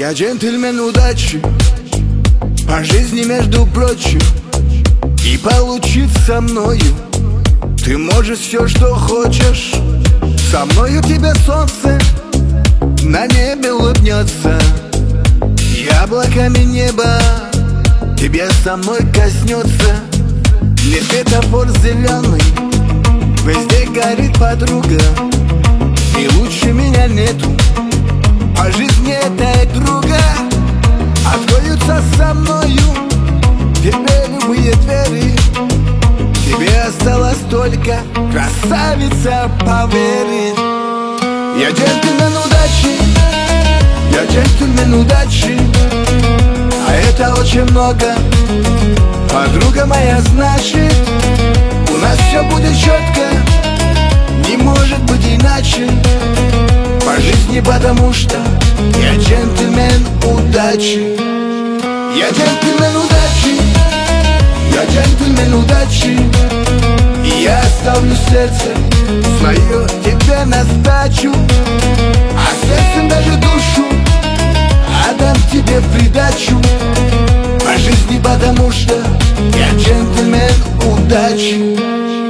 Я джентльмен удачи по жизни, между прочим. И получить со мною ты можешь все, что хочешь. Со мною тебе солнце на небе улыбнется, яблоками небо тебе со мной коснется. Не светофор зеленый, везде горит подруга, и лучше меня нету по жизни этой друга. Откроются со мною тебе любые двери, тебе осталось только, красавица, поверь. Я джентльмен удачи, я джентльмен удачи, а это очень много, подруга моя, значит у нас все будет четко, не может быть иначе по жизни, потому что я джентльмен удачи. Я джентльмен удачи, я джентльмен удачи, и я оставлю сердце свое тебе на сдачу, а сердцем даже душу отдам тебе в придачу по жизни, потому что я джентльмен удачи.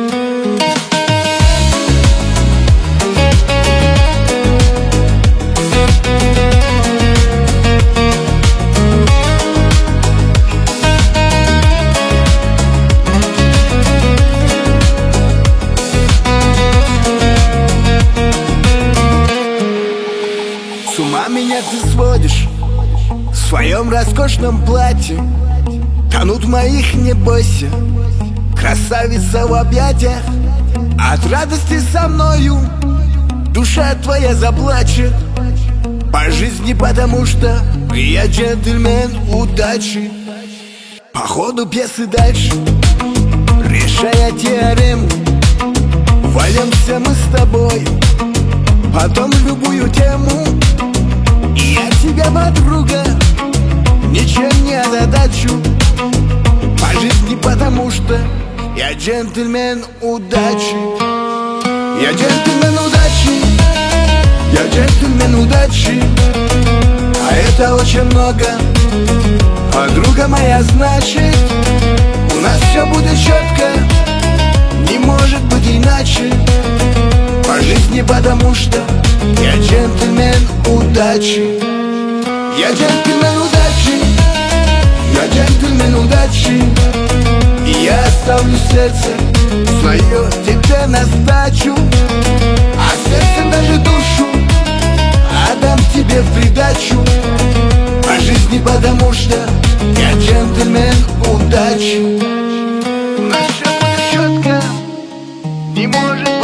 С ума меня ты сводишь в своем роскошном платье, тонут в моих, не бойся, красавица в объятиях. От радости со мною душа твоя заплачет по жизни, потому что я джентльмен удачи. По ходу пьесы дальше, решая теорему, валимся мы с тобой потом в любую тему. И я тебя, подруга, ничем не озадачу по жизни, потому что я джентльмен удачи. Я джентльмен удачи, я джентльмен удачи, а это очень много, подруга моя, значит у нас все будет четко, не может быть иначе по жизни, потому что я джентльмен удачи. Я джентльмен удачи, я джентльмен удачи, и я оставлю сердце свое тебе на сдачу, а сердцем даже душу отдам тебе в придачу по жизни, потому что я джентльмен удачи. У нас все будет четко, не может